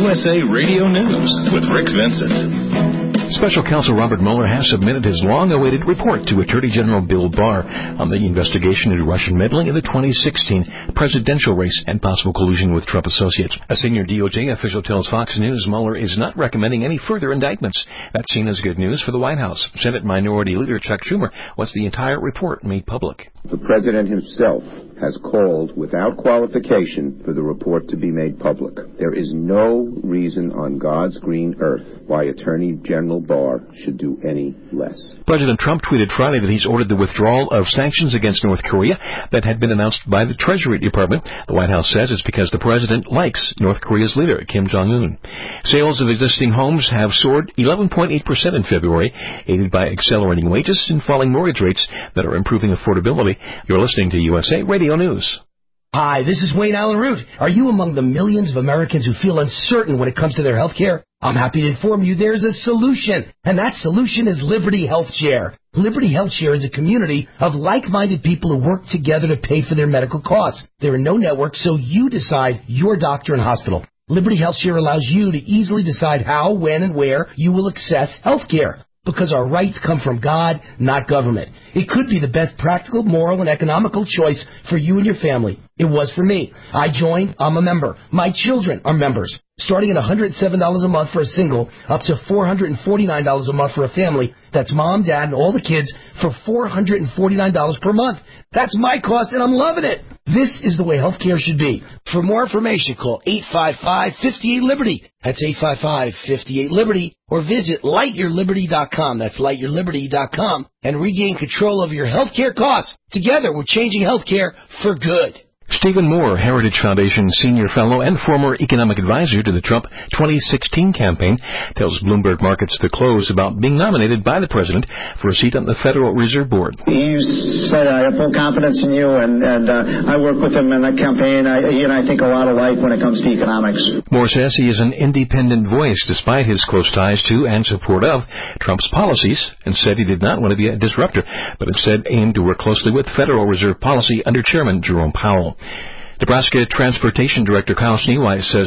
USA Radio News with Rick Vincent. Special Counsel Robert Mueller has submitted his long-awaited report to Attorney General Bill Barr on the investigation into Russian meddling in the 2016 presidential race and possible collusion with Trump associates. A senior DOJ official tells Fox News Mueller is not recommending any further indictments. That's seen as good news for the White House. Senate Minority Leader Chuck Schumer wants the entire report made public. The President himself has called without qualification for the report to be made public. There is no reason on God's green earth why Attorney General Barr should do any less. President Trump tweeted Friday that he's ordered the withdrawal of sanctions against North Korea that had been announced by the Treasury Department. The White House says it's because the president likes North Korea's leader, Kim Jong-un. Sales of existing homes have soared 11.8% in February, aided by accelerating wages and falling mortgage rates that are improving affordability. You're listening to USA Radio News. Hi, this is Wayne Allen Root. Are you among the millions of Americans who feel uncertain when it comes to their health care? I'm happy to inform you there's a solution, and that solution is Liberty Health Share. Liberty Health Share is a community of like-minded people who work together to pay for their medical costs. There are no networks, so you decide your doctor and hospital. Liberty Health Share allows you to easily decide how, when, and where you will access health care. Because our rights come from God, not government. It could be the best practical, moral, and economical choice for you and your family. It was for me. I joined. I'm a member. My children are members. Starting at $107 a month for a single, up to $449 a month for a family. That's mom, dad, and all the kids for $449 per month. That's my cost, and I'm loving it. This is the way healthcare should be. For more information, call 855-58-LIBERTY. That's 855-58-LIBERTY. Or visit lightyourliberty.com. That's lightyourliberty.com. And regain control over your healthcare costs. Together, we're changing healthcare for good. Stephen Moore, Heritage Foundation Senior Fellow and former economic advisor to the Trump 2016 campaign, tells Bloomberg Markets The Close about being nominated by the president for a seat on the Federal Reserve Board. You said I have full confidence in you, and I work with him in that campaign. I think a lot alike when it comes to economics. Moore says he is an independent voice despite his close ties to and support of Trump's policies, and said he did not want to be a disruptor, but instead aimed to work closely with Federal Reserve policy under Chairman Jerome Powell. Nebraska Transportation Director Kyle Schneeweiss says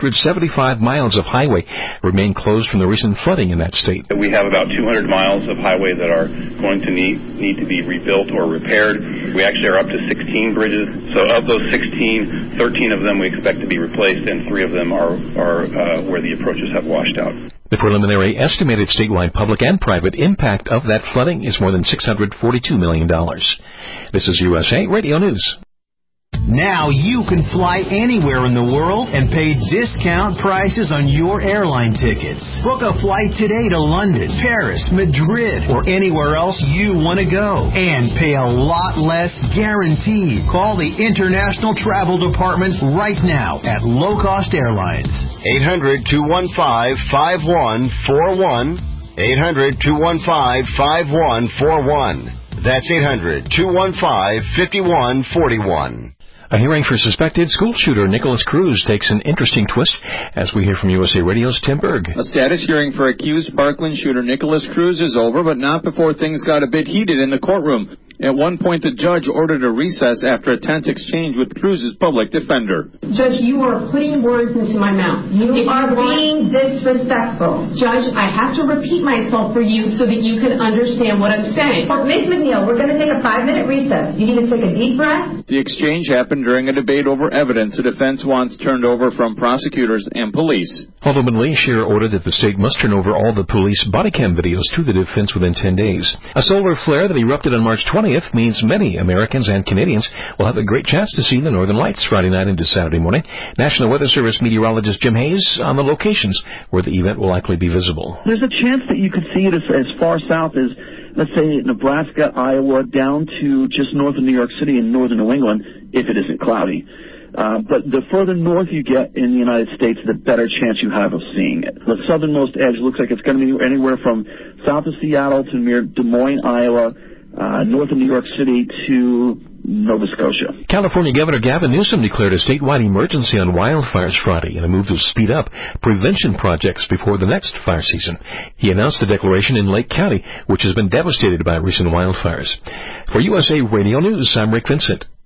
375 miles of highway remain closed from the recent flooding in that state. We have about 200 miles of highway that are going to need to be rebuilt or repaired. We actually are up to 16 bridges. So of those 16, 13 of them we expect to be replaced, and 3 of them are where the approaches have washed out. The preliminary estimated statewide public and private impact of that flooding is more than $642 million. This is USA Radio News. Now you can fly anywhere in the world and pay discount prices on your airline tickets. Book a flight today to London, Paris, Madrid, or anywhere else you want to go. And pay a lot less guaranteed. Call the International Travel Department right now at Low Cost Airlines. 800-215-5141. 800-215-5141. That's 800-215-5141. A hearing for suspected school shooter Nicholas Cruz takes an interesting twist as we hear from USA Radio's Tim Berg. A status hearing for accused Parkland shooter Nicholas Cruz is over, but not before things got a bit heated in the courtroom. At one point, the judge ordered a recess after a tense exchange with Cruz's public defender. Judge, you are putting words into my mouth. You are being disrespectful. Judge, I have to repeat myself for you so that you can understand what I'm saying. Ms. McNeil, we're going to take a 5-minute recess. You need to take a deep breath. The exchange happened during a debate over evidence the defense wants turned over from prosecutors and police. Ultimately, Scheer ordered that the state must turn over all the police body cam videos to the defense within 10 days. A solar flare that erupted on March 20th means many Americans and Canadians will have a great chance to see the Northern Lights Friday night into Saturday morning. National Weather Service meteorologist Jim Hayes on the locations where the event will likely be visible. There's a chance that you could see it as far south as, let's say, Nebraska, Iowa, down to just north of New York City and northern New England, if it isn't cloudy. But the further north you get in the United States, the better chance you have of seeing it. The southernmost edge looks like it's going to be anywhere from south of Seattle to near Des Moines, Iowa, north of New York City to Nova Scotia. California Governor Gavin Newsom declared a statewide emergency on wildfires Friday in a move to speed up prevention projects before the next fire season. He announced the declaration in Lake County, which has been devastated by recent wildfires. For USA Radio News, I'm Rick Vincent.